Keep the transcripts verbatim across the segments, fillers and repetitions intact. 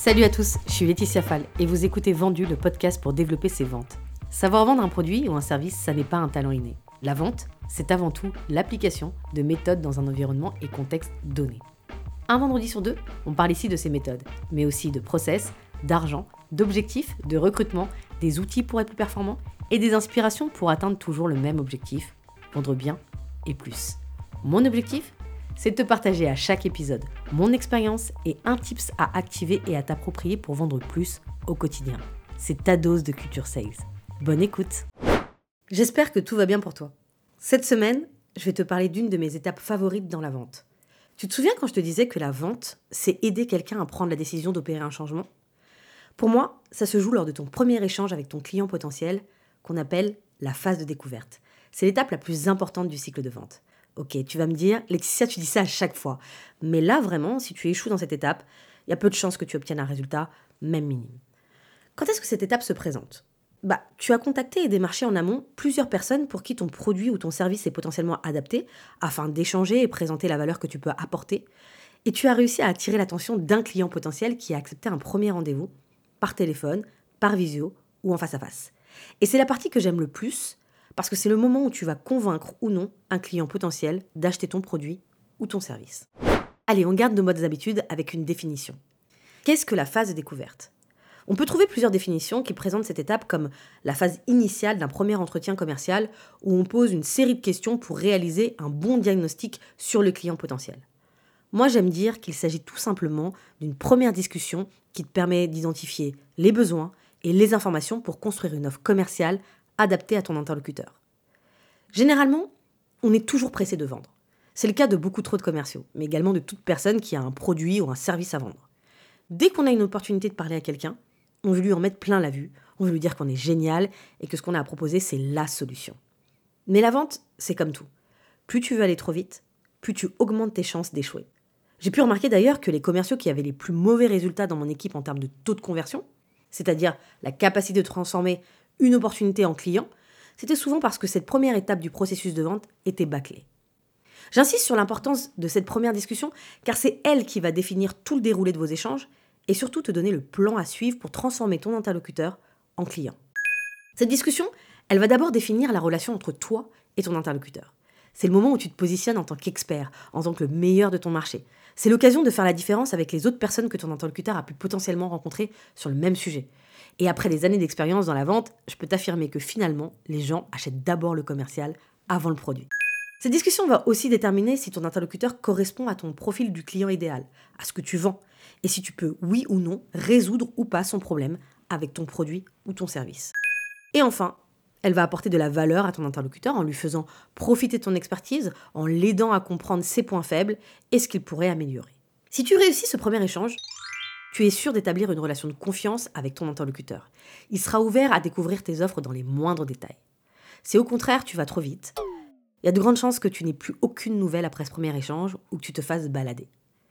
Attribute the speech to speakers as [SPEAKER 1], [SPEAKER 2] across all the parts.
[SPEAKER 1] Salut à tous, je suis Laetitia Fall et vous écoutez Vendu, le podcast pour développer ses ventes. Savoir vendre un produit ou un service, ça n'est pas un talent inné. La vente, c'est avant tout l'application de méthodes dans un environnement et contexte donné. Un vendredi sur deux, on parle ici de ces méthodes, mais aussi de process, d'argent, d'objectifs, de recrutement, des outils pour être plus performant et des inspirations pour atteindre toujours le même objectif, vendre bien et plus. Mon objectif, c'est de te partager à chaque épisode mon expérience et un tips à activer et à t'approprier pour vendre plus au quotidien. C'est ta dose de culture sales. Bonne écoute. J'espère que tout va bien pour toi. Cette semaine, je vais te parler d'une de mes étapes favorites dans la vente. Tu te souviens quand je te disais que la vente, c'est aider quelqu'un à prendre la décision d'opérer un changement ? Pour moi, ça se joue lors de ton premier échange avec ton client potentiel, qu'on appelle la phase de découverte. C'est l'étape la plus importante du cycle de vente. Ok, tu vas me dire, Laetitia, tu dis ça à chaque fois. Mais là, vraiment, si tu échoues dans cette étape, il y a peu de chances que tu obtiennes un résultat, même minime. Quand est-ce que cette étape se présente ? Bah, tu as contacté et démarché en amont plusieurs personnes pour qui ton produit ou ton service est potentiellement adapté, afin d'échanger et présenter la valeur que tu peux apporter. Et tu as réussi à attirer l'attention d'un client potentiel qui a accepté un premier rendez-vous, par téléphone, par visio ou en face à face. Et c'est la partie que j'aime le plus, parce que c'est le moment où tu vas convaincre ou non un client potentiel d'acheter ton produit ou ton service. Allez, on garde nos modes habitudes avec une définition. Qu'est-ce que la phase de découverte ? On peut trouver plusieurs définitions qui présentent cette étape comme la phase initiale d'un premier entretien commercial où on pose une série de questions pour réaliser un bon diagnostic sur le client potentiel. Moi, j'aime dire qu'il s'agit tout simplement d'une première discussion qui te permet d'identifier les besoins et les informations pour construire une offre commerciale adaptée à ton interlocuteur. Généralement, on est toujours pressé de vendre. C'est le cas de beaucoup trop de commerciaux, mais également de toute personne qui a un produit ou un service à vendre. Dès qu'on a une opportunité de parler à quelqu'un, on veut lui en mettre plein la vue, on veut lui dire qu'on est génial et que ce qu'on a à proposer, c'est la solution. Mais la vente, c'est comme tout. Plus tu veux aller trop vite, plus tu augmentes tes chances d'échouer. J'ai pu remarquer d'ailleurs que les commerciaux qui avaient les plus mauvais résultats dans mon équipe en termes de taux de conversion, c'est-à-dire la capacité de transformer une opportunité en client, c'était souvent parce que cette première étape du processus de vente était bâclée. J'insiste sur l'importance de cette première discussion car c'est elle qui va définir tout le déroulé de vos échanges et surtout te donner le plan à suivre pour transformer ton interlocuteur en client. Cette discussion, elle va d'abord définir la relation entre toi et ton interlocuteur. C'est le moment où tu te positionnes en tant qu'expert, en tant que le meilleur de ton marché. C'est l'occasion de faire la différence avec les autres personnes que ton interlocuteur a pu potentiellement rencontrer sur le même sujet. Et après des années d'expérience dans la vente, je peux t'affirmer que finalement, les gens achètent d'abord le commercial avant le produit. Cette discussion va aussi déterminer si ton interlocuteur correspond à ton profil du client idéal, à ce que tu vends, et si tu peux, oui ou non, résoudre ou pas son problème avec ton produit ou ton service. Et enfin, elle va apporter de la valeur à ton interlocuteur en lui faisant profiter de ton expertise, en l'aidant à comprendre ses points faibles et ce qu'il pourrait améliorer. Si tu réussis ce premier échange, tu es sûr d'établir une relation de confiance avec ton interlocuteur. Il sera ouvert à découvrir tes offres dans les moindres détails. Si au contraire tu vas trop vite, il y a de grandes chances que tu n'aies plus aucune nouvelle après ce premier échange ou que tu te fasses balader.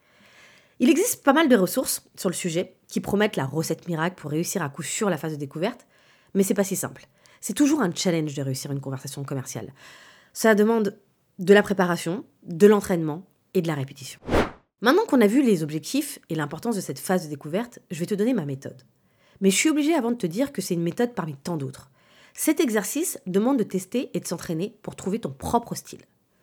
[SPEAKER 1] Il existe pas mal de ressources sur le sujet qui promettent la recette miracle pour réussir à coup sûr la phase de découverte, mais c'est pas si simple. C'est toujours un challenge de réussir une conversation commerciale. Ça demande de la préparation, de l'entraînement et de la répétition. Maintenant qu'on a vu les objectifs et l'importance de cette phase de découverte, je vais te donner ma méthode. Mais je suis obligée avant de te dire que c'est une méthode parmi tant d'autres. Cet exercice demande de tester et de s'entraîner pour trouver ton propre style.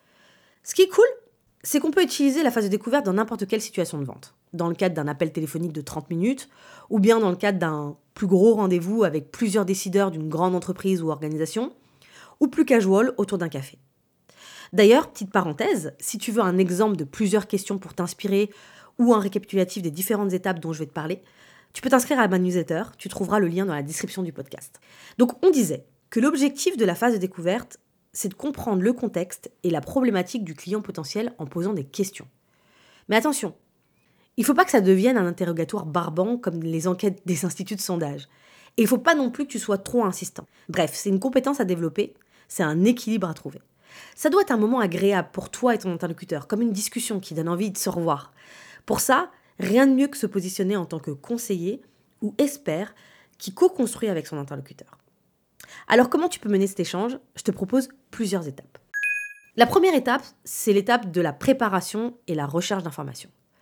[SPEAKER 1] Ce qui est cool, c'est qu'on peut utiliser la phase de découverte dans n'importe quelle situation de vente. Dans le cadre d'un appel téléphonique de trente minutes, ou bien dans le cadre d'un plus gros rendez-vous avec plusieurs décideurs d'une grande entreprise ou organisation, ou plus casual autour d'un café. D'ailleurs, petite parenthèse, si tu veux un exemple de plusieurs questions pour t'inspirer ou un récapitulatif des différentes étapes dont je vais te parler, tu peux t'inscrire à ma newsletter, tu trouveras le lien dans la description du podcast. Donc on disait que l'objectif de la phase de découverte, c'est de comprendre le contexte et la problématique du client potentiel en posant des questions. Mais attention, il ne faut pas que ça devienne un interrogatoire barbant comme les enquêtes des instituts de sondage. Et il ne faut pas non plus que tu sois trop insistant. Bref, c'est une compétence à développer, c'est un équilibre à trouver. Ça doit être un moment agréable pour toi et ton interlocuteur, comme une discussion qui donne envie de se revoir. Pour ça, rien de mieux que se positionner en tant que conseiller ou expert qui co-construit avec son interlocuteur. Alors comment tu peux mener cet échange ? Je te propose plusieurs étapes. La première étape, c'est l'étape de la préparation et la recherche d'informations.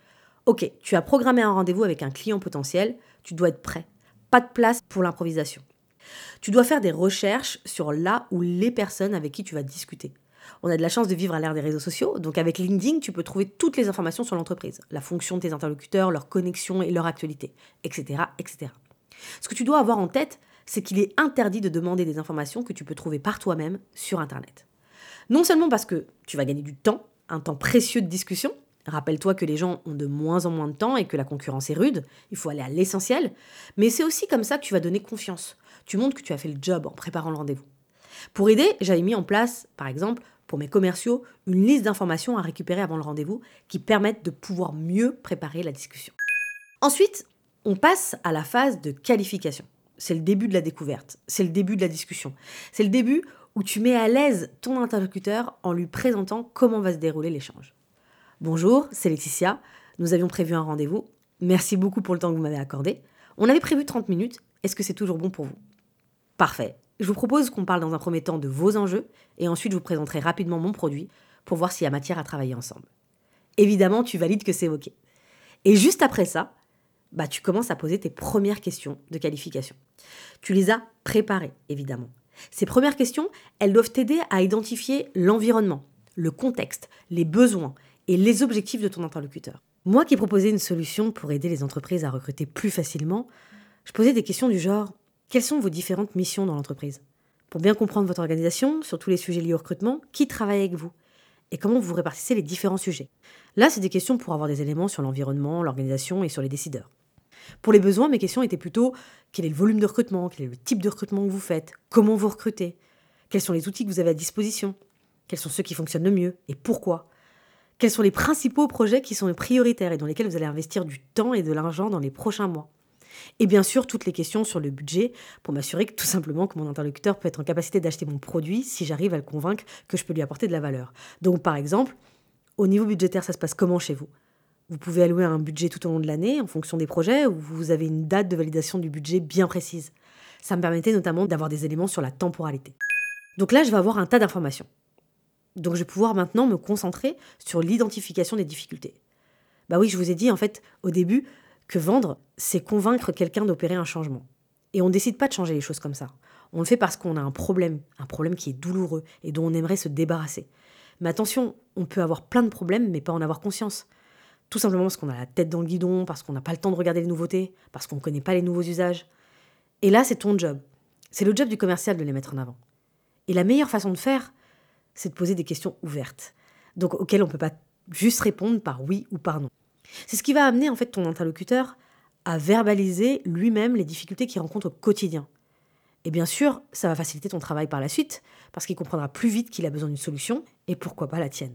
[SPEAKER 1] Ok, tu as programmé un rendez-vous avec un client potentiel, tu dois être prêt. Pas de place pour l'improvisation. Tu dois faire des recherches sur là ou les personnes avec qui tu vas discuter. On a de la chance de vivre à l'ère des réseaux sociaux, donc avec LinkedIn, tu peux trouver toutes les informations sur l'entreprise, la fonction de tes interlocuteurs, leurs connexions et leur actualité, et cetera, et cetera. Ce que tu dois avoir en tête, c'est qu'il est interdit de demander des informations que tu peux trouver par toi-même sur Internet. Non seulement parce que tu vas gagner du temps, un temps précieux de discussion, rappelle-toi que les gens ont de moins en moins de temps et que la concurrence est rude, il faut aller à l'essentiel, mais c'est aussi comme ça que tu vas donner confiance. Tu montres que tu as fait le job en préparant le rendez-vous. Pour aider, j'avais mis en place, par exemple, pour mes commerciaux, une liste d'informations à récupérer avant le rendez-vous qui permettent de pouvoir mieux préparer la discussion. Ensuite, on passe à la phase de qualification. C'est le début de la découverte, c'est le début de la discussion. C'est le début où tu mets à l'aise ton interlocuteur en lui présentant comment va se dérouler l'échange. Bonjour, c'est Laetitia. Nous avions prévu un rendez-vous. Merci beaucoup pour le temps que vous m'avez accordé. On avait prévu trente minutes. Est-ce que c'est toujours bon pour vous ? Parfait. Je vous propose qu'on parle dans un premier temps de vos enjeux et ensuite je vous présenterai rapidement mon produit pour voir s'il y a matière à travailler ensemble. Évidemment, tu valides que c'est OK. Et juste après ça, bah, tu commences à poser tes premières questions de qualification. Tu les as préparées, évidemment. Ces premières questions, elles doivent t'aider à identifier l'environnement, le contexte, les besoins et les objectifs de ton interlocuteur. Moi qui proposais une solution pour aider les entreprises à recruter plus facilement, je posais des questions du genre « Quelles sont vos différentes missions dans l'entreprise ?» Pour bien comprendre votre organisation, sur tous les sujets liés au recrutement, qui travaille avec vous et comment vous répartissez les différents sujets. Là, c'est des questions pour avoir des éléments sur l'environnement, l'organisation et sur les décideurs. Pour les besoins, mes questions étaient plutôt quel est le volume de recrutement, quel est le type de recrutement que vous faites, comment vous recrutez, quels sont les outils que vous avez à disposition, quels sont ceux qui fonctionnent le mieux et pourquoi, quels sont les principaux projets qui sont les prioritaires et dans lesquels vous allez investir du temps et de l'argent dans les prochains mois. Et bien sûr, toutes les questions sur le budget pour m'assurer que tout simplement que mon interlocuteur peut être en capacité d'acheter mon produit si j'arrive à le convaincre que je peux lui apporter de la valeur. Donc par exemple, au niveau budgétaire, ça se passe comment chez vous ? Vous pouvez allouer un budget tout au long de l'année en fonction des projets ou vous avez une date de validation du budget bien précise. Ça me permettait notamment d'avoir des éléments sur la temporalité. Donc là, je vais avoir un tas d'informations. Donc je vais pouvoir maintenant me concentrer sur l'identification des difficultés. Bah oui, je vous ai dit en fait au début que vendre, c'est convaincre quelqu'un d'opérer un changement. Et on ne décide pas de changer les choses comme ça. On le fait parce qu'on a un problème, un problème qui est douloureux et dont on aimerait se débarrasser. Mais attention, on peut avoir plein de problèmes mais pas en avoir conscience. Tout simplement parce qu'on a la tête dans le guidon, parce qu'on n'a pas le temps de regarder les nouveautés, parce qu'on ne connaît pas les nouveaux usages. Et là, c'est ton job. C'est le job du commercial de les mettre en avant. Et la meilleure façon de faire, c'est de poser des questions ouvertes, donc auxquelles on ne peut pas juste répondre par oui ou par non. C'est ce qui va amener en fait ton interlocuteur à verbaliser lui-même les difficultés qu'il rencontre au quotidien. Et bien sûr, ça va faciliter ton travail par la suite, parce qu'il comprendra plus vite qu'il a besoin d'une solution, et pourquoi pas la tienne.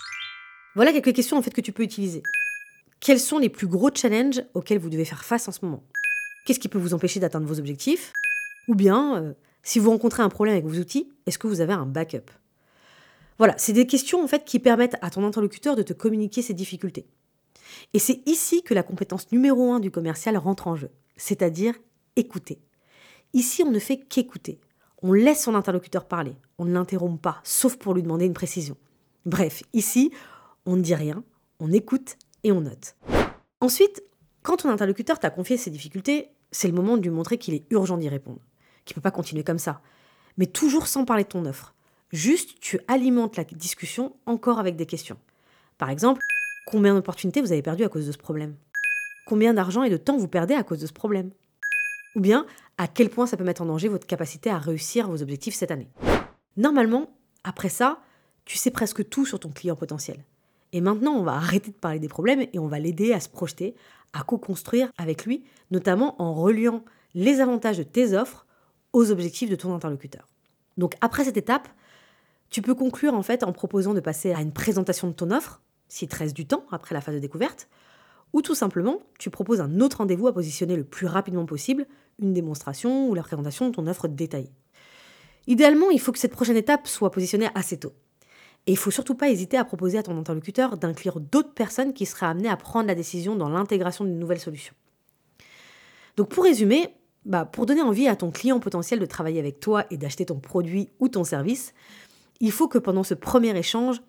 [SPEAKER 1] Voilà quelques questions en fait que tu peux utiliser. Quels sont les plus gros challenges auxquels vous devez faire face en ce moment ? Qu'est-ce qui peut vous empêcher d'atteindre vos objectifs ? Ou bien, euh, si vous rencontrez un problème avec vos outils, est-ce que vous avez un backup ? Voilà, c'est des questions en fait qui permettent à ton interlocuteur de te communiquer ses difficultés. Et c'est ici que la compétence numéro un du commercial rentre en jeu, c'est-à-dire écouter. Ici, on ne fait qu'écouter. On laisse son interlocuteur parler, on ne l'interrompt pas, sauf pour lui demander une précision. Bref, ici, on ne dit rien, on écoute et on note. Ensuite, quand ton interlocuteur t'a confié ses difficultés, c'est le moment de lui montrer qu'il est urgent d'y répondre, qu'il ne peut pas continuer comme ça, mais toujours sans parler de ton offre. Juste, tu alimentes la discussion encore avec des questions. Par exemple, combien d'opportunités vous avez perdues à cause de ce problème ? Combien d'argent et de temps vous perdez à cause de ce problème ? Ou bien, à quel point ça peut mettre en danger votre capacité à réussir vos objectifs cette année ? Normalement, après ça, tu sais presque tout sur ton client potentiel. Et maintenant, on va arrêter de parler des problèmes et on va l'aider à se projeter, à co-construire avec lui, notamment en reliant les avantages de tes offres aux objectifs de ton interlocuteur. Donc après cette étape, tu peux conclure en fait en proposant de passer à une présentation de ton offre, s'il te reste du temps après la phase de découverte, ou tout simplement, tu proposes un autre rendez-vous à positionner le plus rapidement possible, une démonstration ou la présentation de ton offre détaillée. Idéalement, il faut que cette prochaine étape soit positionnée assez tôt. Et il ne faut surtout pas hésiter à proposer à ton interlocuteur d'inclure d'autres personnes qui seraient amenées à prendre la décision dans l'intégration d'une nouvelle solution. Donc pour résumer, bah pour donner envie à ton client potentiel de travailler avec toi et d'acheter ton produit ou ton service, il faut que pendant ce premier échange,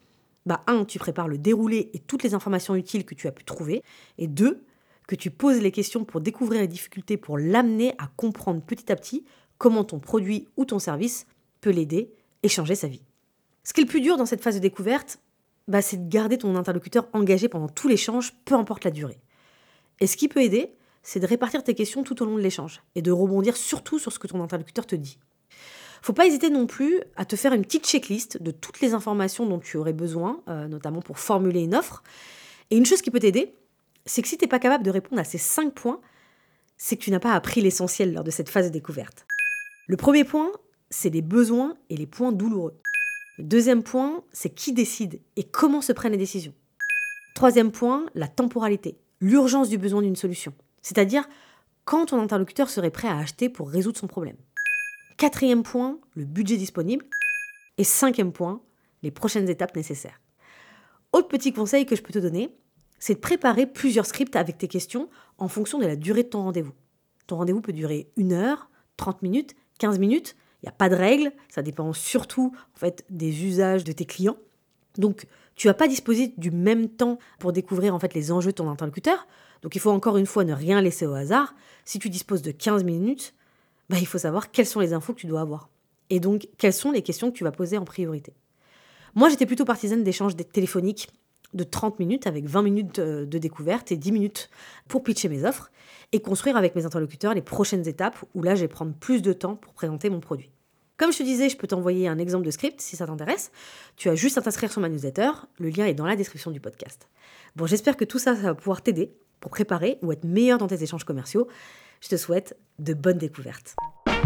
[SPEAKER 1] bah un, tu prépares le déroulé et toutes les informations utiles que tu as pu trouver, et deux, que tu poses les questions pour découvrir les difficultés, pour l'amener à comprendre petit à petit comment ton produit ou ton service peut l'aider et changer sa vie. Ce qui est le plus dur dans cette phase de découverte, bah, c'est de garder ton interlocuteur engagé pendant tout l'échange, peu importe la durée. Et ce qui peut aider, c'est de répartir tes questions tout au long de l'échange et de rebondir surtout sur ce que ton interlocuteur te dit. Faut pas hésiter non plus à te faire une petite checklist de toutes les informations dont tu aurais besoin, euh, notamment pour formuler une offre. Et une chose qui peut t'aider, c'est que si tu n'es pas capable de répondre à ces cinq points, c'est que tu n'as pas appris l'essentiel lors de cette phase de découverte. Le premier point, c'est les besoins et les points douloureux. Le deuxième point, c'est qui décide et comment se prennent les décisions. Troisième point, la temporalité, l'urgence du besoin d'une solution. C'est-à-dire quand ton interlocuteur serait prêt à acheter pour résoudre son problème. Quatrième point, le budget disponible. Et cinquième point, les prochaines étapes nécessaires. Autre petit conseil que je peux te donner, c'est de préparer plusieurs scripts avec tes questions en fonction de la durée de ton rendez-vous. Ton rendez-vous peut durer une heure, trente minutes, quinze minutes. Il n'y a pas de règle, ça dépend surtout en fait, des usages de tes clients. Donc, tu ne vas pas disposer du même temps pour découvrir en fait, les enjeux de ton interlocuteur. Donc, il faut encore une fois ne rien laisser au hasard. Si tu disposes de quinze minutes, bah, il faut savoir quelles sont les infos que tu dois avoir. Et donc, quelles sont les questions que tu vas poser en priorité. Moi, j'étais plutôt partisane d'échanges téléphoniques de trente minutes avec vingt minutes de découverte et dix minutes pour pitcher mes offres et construire avec mes interlocuteurs les prochaines étapes où là, je vais prendre plus de temps pour présenter mon produit. Comme je te disais, je peux t'envoyer un exemple de script si ça t'intéresse. Tu as juste à t'inscrire sur ma newsletter. Le lien est dans la description du podcast. Bon, j'espère que tout ça, ça va pouvoir t'aider pour préparer ou être meilleur dans tes échanges commerciaux. Je te souhaite de bonnes découvertes.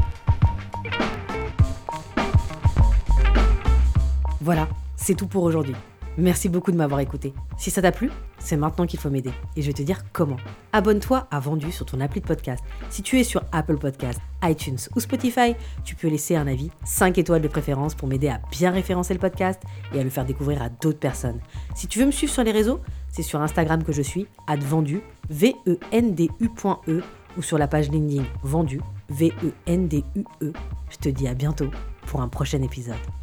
[SPEAKER 1] Voilà, c'est tout pour aujourd'hui. Merci beaucoup de m'avoir écouté. Si ça t'a plu, c'est maintenant qu'il faut m'aider. Et je vais te dire comment. Abonne-toi à Vendu sur ton appli de podcast. Si tu es sur Apple Podcasts, iTunes ou Spotify, tu peux laisser un avis, cinq étoiles de préférence pour m'aider à bien référencer le podcast et à le faire découvrir à d'autres personnes. Si tu veux me suivre sur les réseaux, c'est sur Instagram que je suis, arobase vendu, V E N D U point E, ou sur la page LinkedIn Vendu, V E N D U E. Je te dis à bientôt pour un prochain épisode.